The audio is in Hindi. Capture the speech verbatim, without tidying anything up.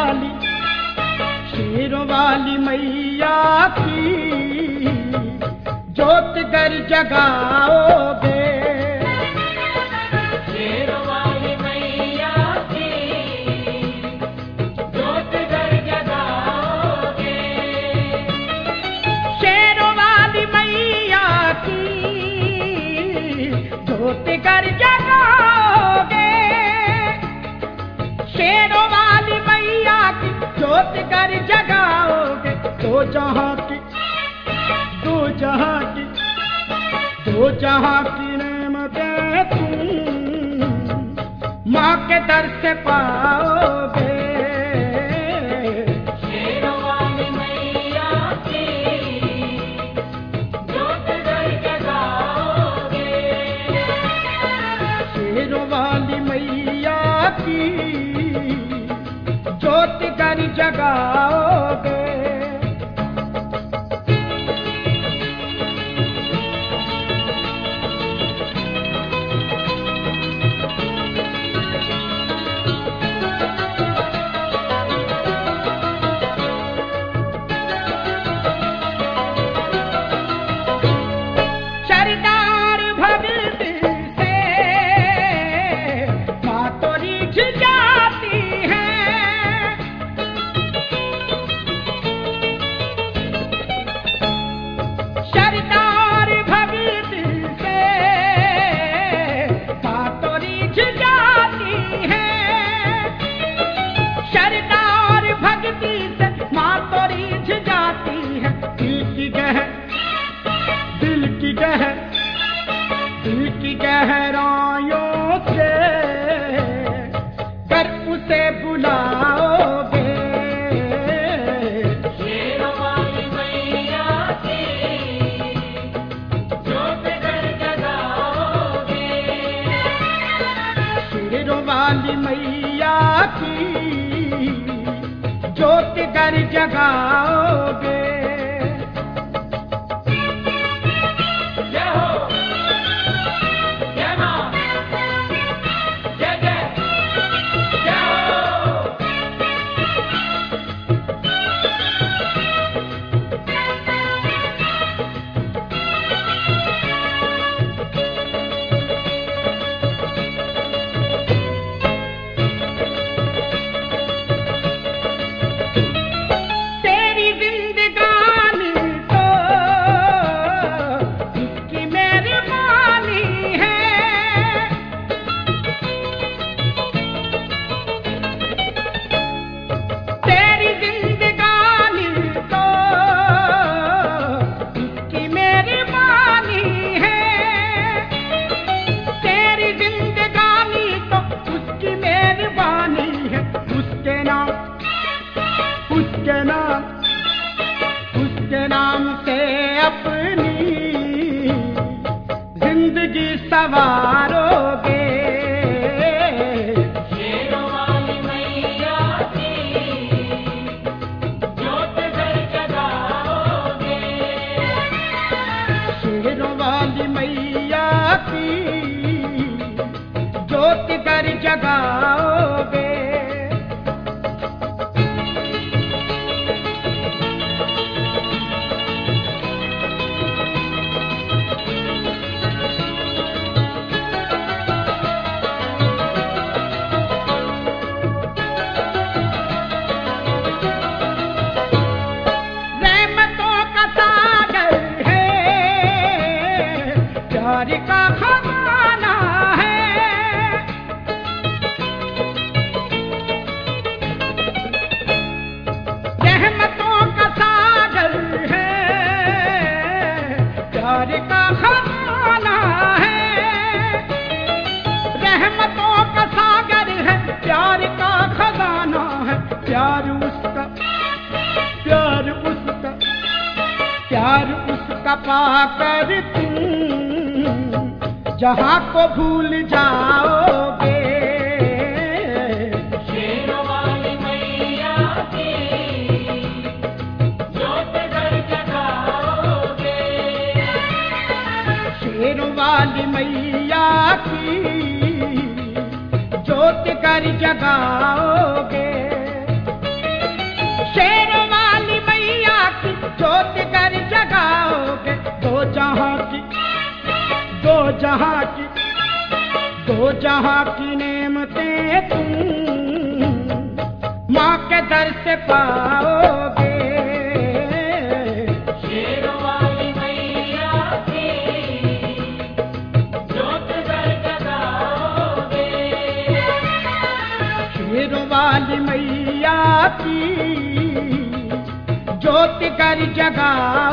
वाली, शेरों वाली मैया की ज्योत घर जगाओगे। शेरों वाली मैया की ज्योत घर जगाओगे। शेरों वाली मैया की ज्योत घर जगाओगे। शेरों वाली मैया की ज्योत घर जगाओगे। दो जहां की, दो जहां की, दो जहां की नेमतें तुम माँ के दर से पाओगे। शेरों वाली मैया की ज्योत घर जगाओगे। शेरों वाली मैया की ज्योत घर जगाओगे। सरदार भगत से माँ तो रिझ जाती है। सरदार भगत से माँ तो रिझ जाती है। सरदार भक्ति से माँ तो रिझ जाती है। दिल की गह दिल की गह दिल की गहराइयों से कर उसे बुलाओगे। शेरों वाली मैया की ज्योत घर जगाओगे। शेरों वाली मैया की ज्योत घर जगाओगे। जय हो, जय मां, जय जय, जय हो। तेरी जिंदगानी तो उसकी मेहरबानी है। तेरी जिंदगानी तो उसकी मेहरबानी है। तेरी जिंदगानी तो उसकी मेहरबानी है। उसके नाम उसके नाम उसके नाम से अपनी जिंदगी सवारोगे। शेरों वाली मैया की ज्योत घर जगाओगे। शेरों वाली मैया की ज्योत घर जगाओगे। रहमतों का सागर है, प्यार का खजाना है। रहमतों का सागर है, प्यार का खजाना है। रहमतों का सागर है, प्यार का खजाना है। प्यार उसका प्यार उसका प्यार उसका पाकर तुम जहां को भूल जाओगे। शेरों वाली मैया की ज्योत घर जगाओगे। शेरों वाली मैया की ज्योत कर जगाओगे। ज्योति कर जगाओगे दो जहां की, दो जहां की, दो जहां की नेमतें तुम माँ के दर से पाओगे। शेरों वाली मैया की ज्योत घर जगाओगे। शेरों वाली मैया की ज्योति कर जगा